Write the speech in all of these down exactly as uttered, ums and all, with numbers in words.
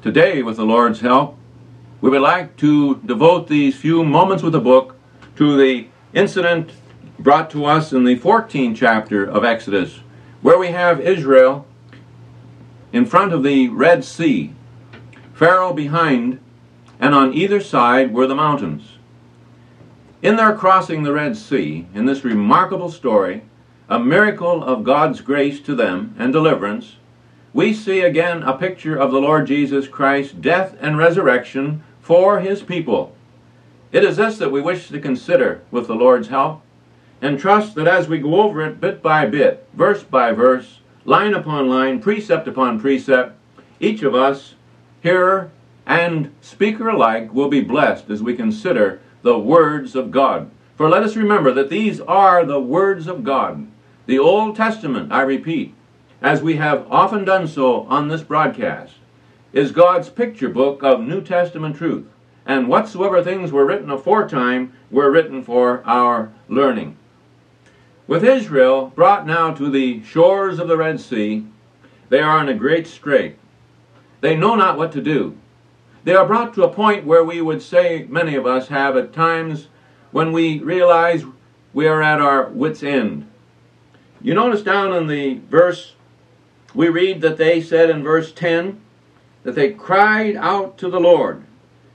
Today, with the Lord's help, we would like to devote these few moments with the book to the incident brought to us in the fourteenth chapter of Exodus, where we have Israel in front of the Red Sea, Pharaoh behind, and on either side were the mountains. In their crossing the Red Sea, in this remarkable story, a miracle of God's grace to them and deliverance, we see again a picture of the Lord Jesus Christ's death and resurrection for his people. It is this that we wish to consider with the Lord's help, and trust that as we go over it bit by bit, verse by verse, line upon line, precept upon precept, each of us, hearer and speaker alike, will be blessed as we consider the words of God. For let us remember that these are the words of God. The Old Testament, I repeat, as we have often done so on this broadcast, is God's picture book of New Testament truth. And whatsoever things were written aforetime were written for our learning. With Israel brought now to the shores of the Red Sea, they are in a great strait. They know not what to do. They are brought to a point where we would say, many of us have at times, when we realize we are at our wits' end. You notice down in the verse, we read that they said in verse ten, that they cried out to the Lord.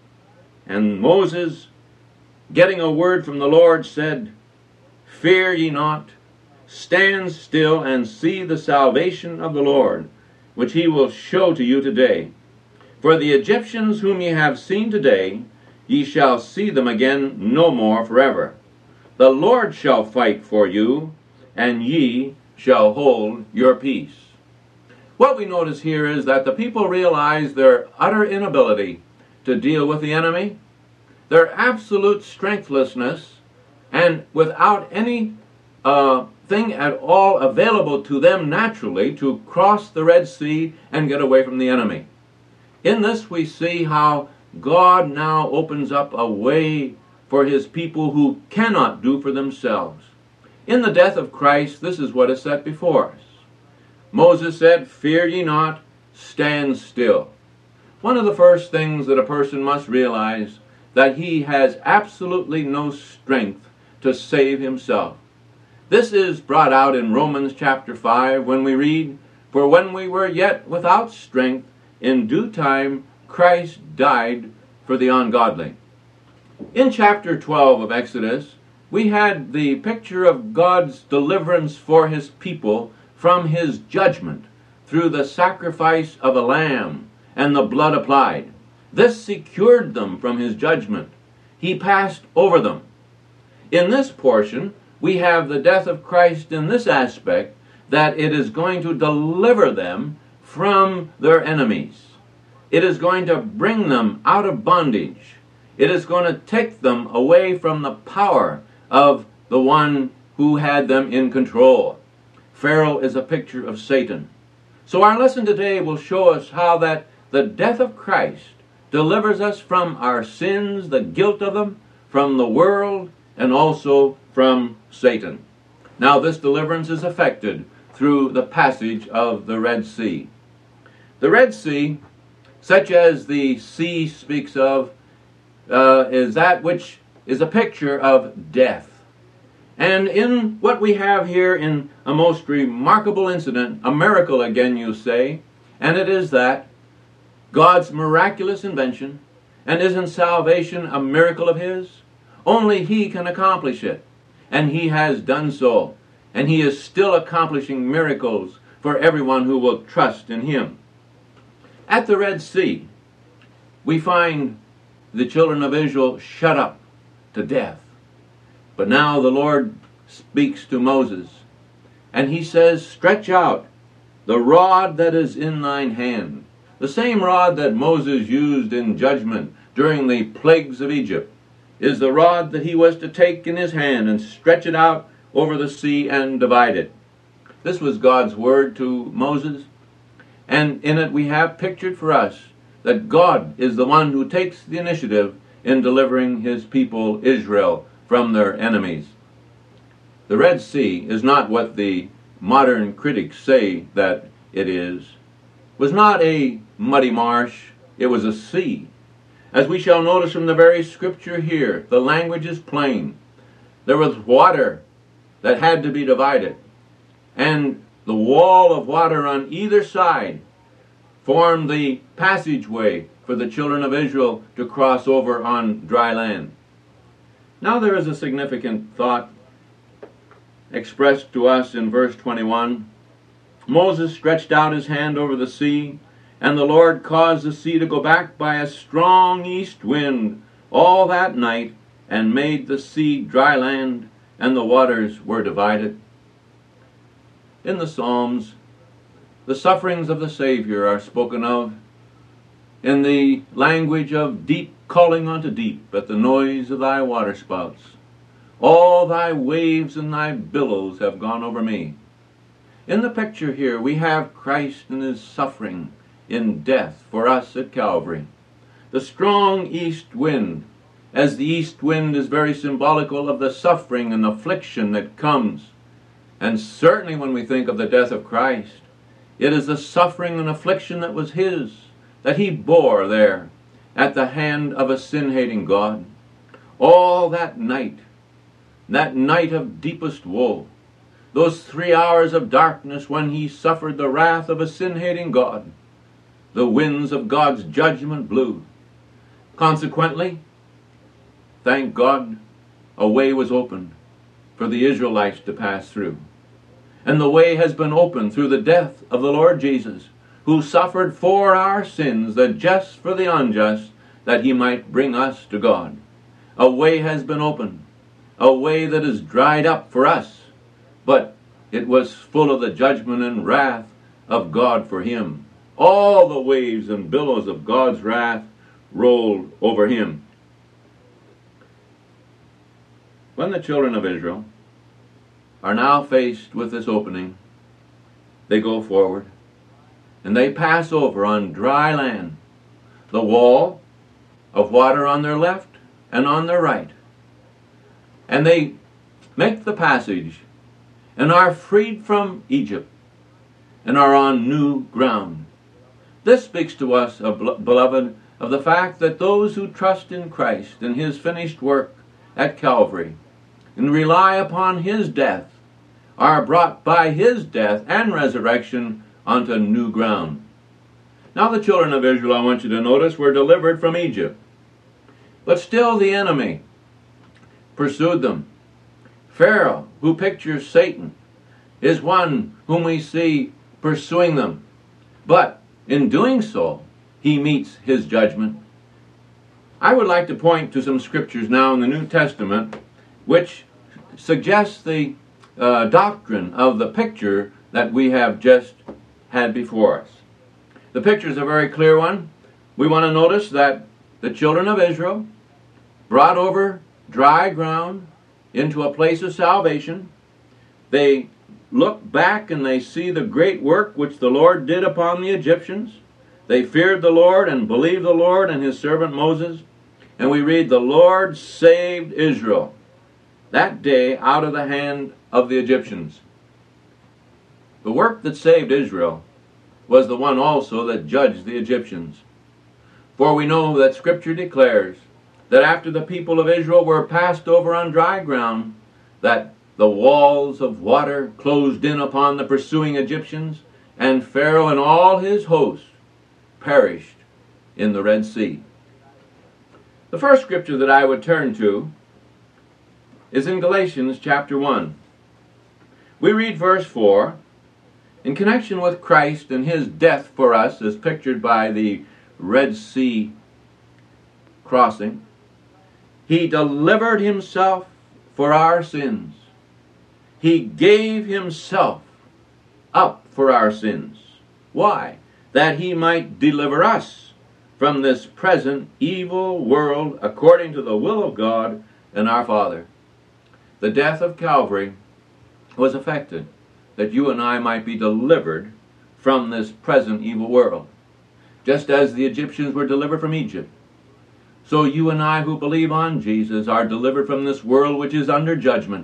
And Moses, getting a word from the Lord, said, "Fear ye not, stand still and see the salvation of the Lord, which he will show to you today. For the Egyptians whom ye have seen today, ye shall see them again no more forever. The Lord shall fight for you, and ye shall hold your peace." What we notice here is that the people realize their utter inability to deal with the enemy, their absolute strengthlessness, and without any uh, thing at all available to them naturally to cross the Red Sea and get away from the enemy. In this we see how God now opens up a way for his people who cannot do for themselves. In the death of Christ, this is what is set before us. Moses said, "Fear ye not, stand still." One of the first things that a person must realize, that he has absolutely no strength to save himself. This is brought out in Romans chapter five when we read, "For when we were yet without strength, in due time Christ died for the ungodly." In chapter twelve of Exodus, we had the picture of God's deliverance for his people from his judgment through the sacrifice of a lamb and the blood applied. This secured them from his judgment. He passed over them. In this portion, we have the death of Christ in this aspect, that it is going to deliver them from their enemies. It is going to bring them out of bondage. It is going to take them away from the power of the one who had them in control. Pharaoh is a picture of Satan. So our lesson today will show us how that the death of Christ delivers us from our sins, the guilt of them, from the world, and also from Satan. Now this deliverance is effected through the passage of the Red Sea. The Red Sea, such as the sea speaks of, uh, is that which is a picture of death. And in what we have here in a most remarkable incident, a miracle again you say, and it is that God's miraculous invention, and isn't salvation a miracle of his? Only he can accomplish it, and he has done so, and he is still accomplishing miracles for everyone who will trust in him. At the Red Sea, we find the children of Israel shut up to death. But now the Lord speaks to Moses, and he says, "Stretch out the rod that is in thine hand." The same rod that Moses used in judgment during the plagues of Egypt is the rod that he was to take in his hand and stretch it out over the sea and divide it. This was God's word to Moses, and in it we have pictured for us that God is the one who takes the initiative in delivering his people Israel from their enemies. The Red Sea is not what the modern critics say that it is. It was not a muddy marsh It was a sea. As we shall notice from the very scripture here, the language is plain. There was water that had to be divided, and the wall of water on either side formed the passageway for the children of Israel to cross over on dry land. Now there is a significant thought expressed to us in verse twenty-one. Moses stretched out his hand over the sea, and the Lord caused the sea to go back by a strong east wind all that night, and made the sea dry land, and the waters were divided. In the Psalms, the sufferings of the Savior are spoken of in the language of deep calling unto deep at the noise of thy waterspouts. All thy waves and thy billows have gone over me. In the picture here, we have Christ and his suffering in death for us at Calvary. The strong east wind, as the east wind is very symbolical of the suffering and affliction that comes. And certainly when we think of the death of Christ, it is the suffering and affliction that was his, that he bore there at the hand of a sin-hating God. All that night, that night of deepest woe, those three hours of darkness when he suffered the wrath of a sin-hating God, the winds of God's judgment blew. Consequently, thank God, a way was opened for the Israelites to pass through. And the way has been opened through the death of the Lord Jesus, who suffered for our sins, the just for the unjust, that he might bring us to God. A way has been opened, a way that is dried up for us, but it was full of the judgment and wrath of God for him. All the waves and billows of God's wrath rolled over him. When the children of Israel are now faced with this opening, they go forward and they pass over on dry land, the wall of water on their left and on their right. And they make the passage and are freed from Egypt and are on new ground. This speaks to us, beloved, of the fact that those who trust in Christ and his finished work at Calvary and rely upon his death are brought by his death and resurrection onto new ground. Now the children of Israel, I want you to notice, were delivered from Egypt. But still the enemy pursued them. Pharaoh, who pictures Satan, is one whom we see pursuing them. But in doing so, he meets his judgment. I would like to point to some scriptures now in the New Testament which suggests the uh, doctrine of the picture that we have just had before us. The picture is a very clear one. We want to notice that the children of Israel brought over dry ground into a place of salvation. They look back and they see the great work which the Lord did upon the Egyptians. They feared the Lord and believed the Lord and his servant Moses. And we read, the Lord saved Israel that day out of the hand of the Egyptians. The work that saved Israel was the one also that judged the Egyptians. For we know that Scripture declares that after the people of Israel were passed over on dry ground, that the walls of water closed in upon the pursuing Egyptians, and Pharaoh and all his host perished in the Red Sea. The first scripture that I would turn to is in Galatians chapter one. We read verse four, in connection with Christ and his death for us, as pictured by the Red Sea crossing. He delivered himself for our sins. He gave himself up for our sins. Why? That he might deliver us from this present evil world according to the will of God and our Father. The death of Calvary was effected that you and I might be delivered from this present evil world. Just as the Egyptians were delivered from Egypt, so you and I who believe on Jesus are delivered from this world which is under judgment.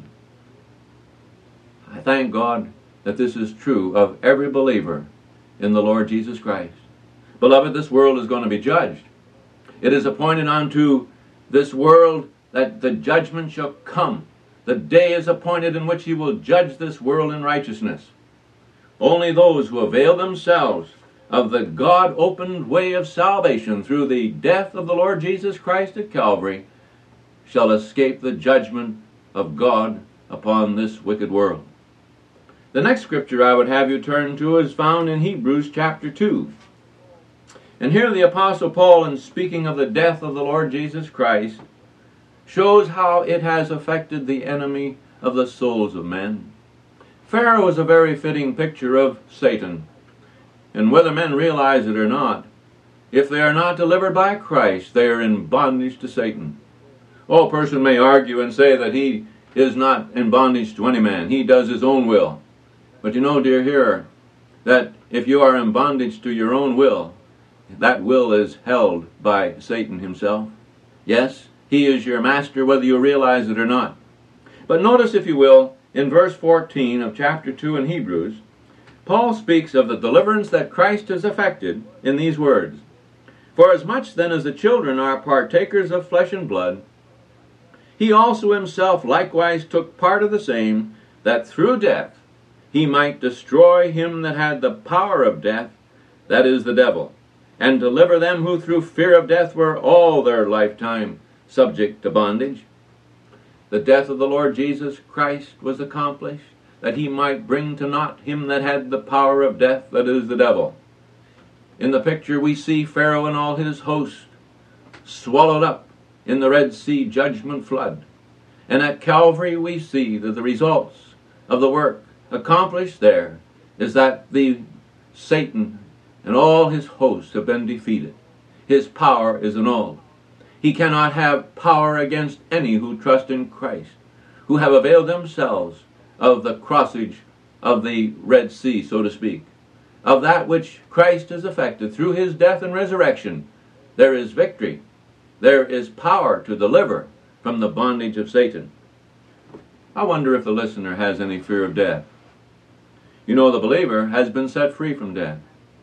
I thank God that this is true of every believer in the Lord Jesus Christ. Beloved, this world is going to be judged. It is appointed unto this world that the judgment shall come. The day is appointed in which he will judge this world in righteousness. Only those who avail themselves of the God-opened way of salvation through the death of the Lord Jesus Christ at Calvary shall escape the judgment of God upon this wicked world. The next scripture I would have you turn to is found in Hebrews chapter two. And here the Apostle Paul, in speaking of the death of the Lord Jesus Christ, shows how it has affected the enemy of the souls of men. Pharaoh is a very fitting picture of Satan. And whether men realize it or not, if they are not delivered by Christ, they are in bondage to Satan. Oh, a person may argue and say that he is not in bondage to any man. He does his own will. But you know, dear hearer, that if you are in bondage to your own will, that will is held by Satan himself. Yes, he is your master, whether you realize it or not. But notice, if you will, in verse fourteen of chapter two in Hebrews, Paul speaks of the deliverance that Christ has effected in these words. For as much then as the children are partakers of flesh and blood, he also himself likewise took part of the same, that through death he might destroy him that had the power of death, that is, the devil, and deliver them who through fear of death were all their lifetime subject to bondage. The death of the Lord Jesus Christ was accomplished, that he might bring to naught him that had the power of death, that is, the devil. In the picture we see Pharaoh and all his host swallowed up in the Red Sea judgment flood. And at Calvary we see that the results of the work accomplished there is that the Satan and all his hosts have been defeated. His power is annulled. He cannot have power against any who trust in Christ, who have availed themselves of the crossage of the Red Sea, so to speak. Of that which Christ has effected through his death and resurrection, there is victory. There is power to deliver from the bondage of Satan. I wonder if the listener has any fear of death. You know, the believer has been set free from death.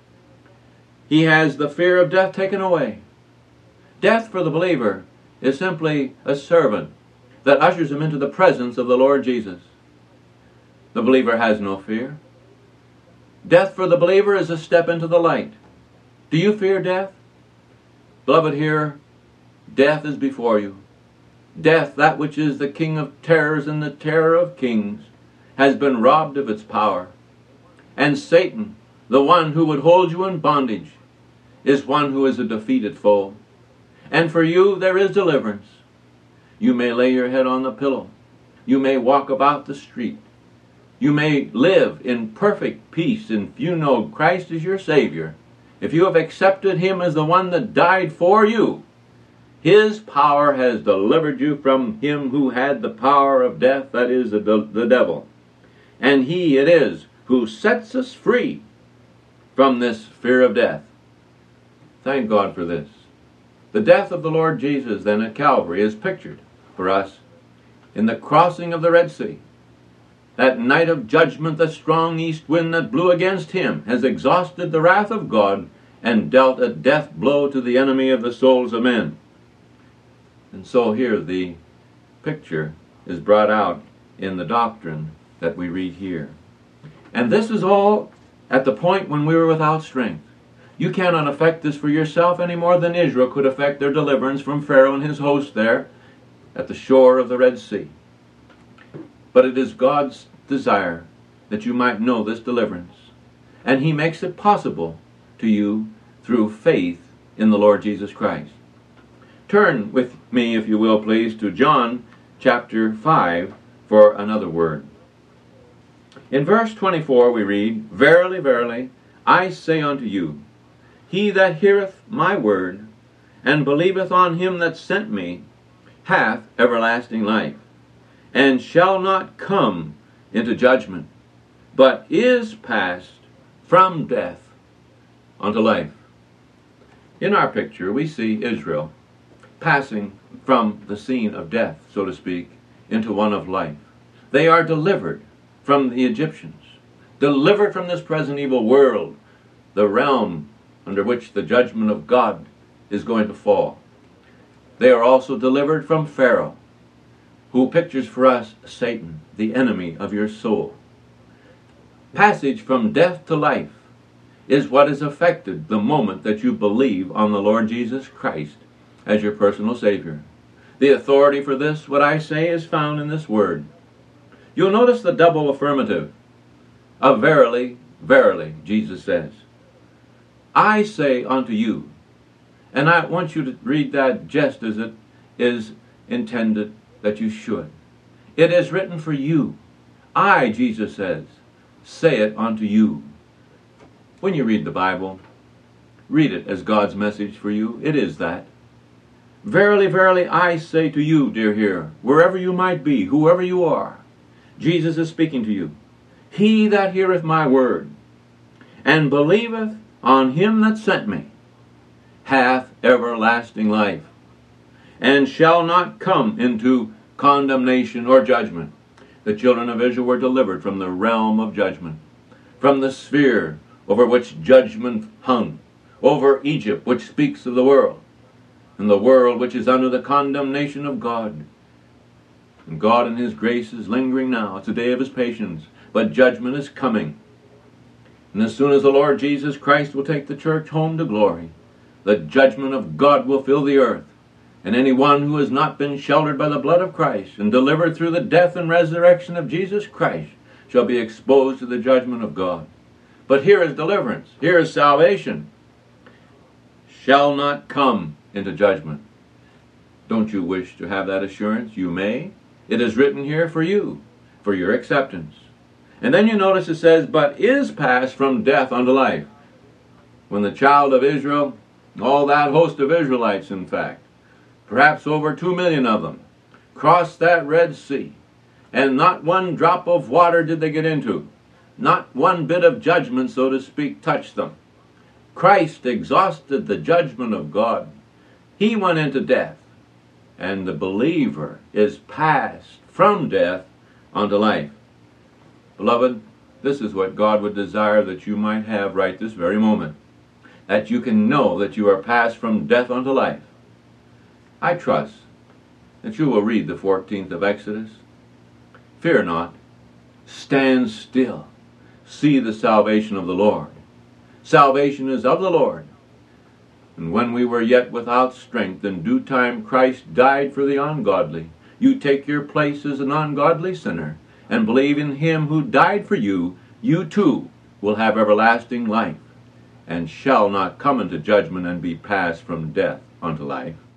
He has the fear of death taken away. Death for the believer is simply a servant that ushers him into the presence of the Lord Jesus. The believer has no fear. Death for the believer is a step into the light. Do you fear death? Beloved, here, death is before you. Death, that which is the king of terrors and the terror of kings, has been robbed of its power. And Satan, the one who would hold you in bondage, is one who is a defeated foe. And for you there is deliverance. You may lay your head on the pillow. You may walk about the street. You may live in perfect peace, and if you know Christ is your Savior, if you have accepted him as the one that died for you, his power has delivered you from him who had the power of death, that is, the, the devil. And he it is who sets us free from this fear of death. Thank God for this. The death of the Lord Jesus then at Calvary is pictured for us in the crossing of the Red Sea. That night of judgment, the strong east wind that blew against him has exhausted the wrath of God and dealt a death blow to the enemy of the souls of men. And so here the picture is brought out in the doctrine that we read here. And this is all at the point when we were without strength. You cannot effect this for yourself any more than Israel could effect their deliverance from Pharaoh and his host there at the shore of the Red Sea. But it is God's desire that you might know this deliverance. And he makes it possible to you through faith in the Lord Jesus Christ. Turn with me, if you will, please, to John chapter five for another word. In verse twenty-four we read, Verily, verily, I say unto you, he that heareth my word, and believeth on him that sent me, hath everlasting life, and shall not come into judgment, but is passed from death unto life. In our picture, we see Israel passing from the scene of death, so to speak, into one of life. They are delivered from the Egyptians, delivered from this present evil world, the realm under which the judgment of God is going to fall. They are also delivered from Pharaoh, who pictures for us Satan, the enemy of your soul. Passage from death to life is what is affected the moment that you believe on the Lord Jesus Christ as your personal Savior. The authority for this, what I say, is found in this word. You'll notice the double affirmative of verily, verily, Jesus says. I say unto you, and I want you to read that just as it is intended that you should. It is written for you. I, Jesus says, say it unto you. When you read the Bible, read it as God's message for you. It is that. Verily, verily, I say to you, dear hearer, wherever you might be, whoever you are, Jesus is speaking to you. He that heareth my word, and believeth on him that sent me, hath everlasting life, and shall not come into condemnation or judgment. The children of Israel were delivered from the realm of judgment, from the sphere over which judgment hung, over Egypt, which speaks of the world, and the world which is under the condemnation of God. And God in his grace is lingering now. It's a day of his patience, but judgment is coming. And as soon as the Lord Jesus Christ will take the church home to glory, the judgment of God will fill the earth. And anyone who has not been sheltered by the blood of Christ and delivered through the death and resurrection of Jesus Christ shall be exposed to the judgment of God. But here is deliverance. Here is salvation. Shall not come into judgment. Don't you wish to have that assurance? You may. It is written here for you, for your acceptance. And then you notice it says, but is passed from death unto life. When the child of Israel, all that host of Israelites, in fact, perhaps over two million of them, crossed that Red Sea, and not one drop of water did they get into. Not one bit of judgment, so to speak, touched them. Christ exhausted the judgment of God. He went into death, and the believer is passed from death unto life. Beloved, this is what God would desire that you might have right this very moment, that you can know that you are passed from death unto life. I trust that you will read the fourteenth of Exodus. Fear not. Stand still. See the salvation of the Lord. Salvation is of the Lord. And when we were yet without strength, in due time Christ died for the ungodly. You take your place as an ungodly sinner and believe in him who died for you. You too will have everlasting life, and shall not come into judgment and be passed from death unto life.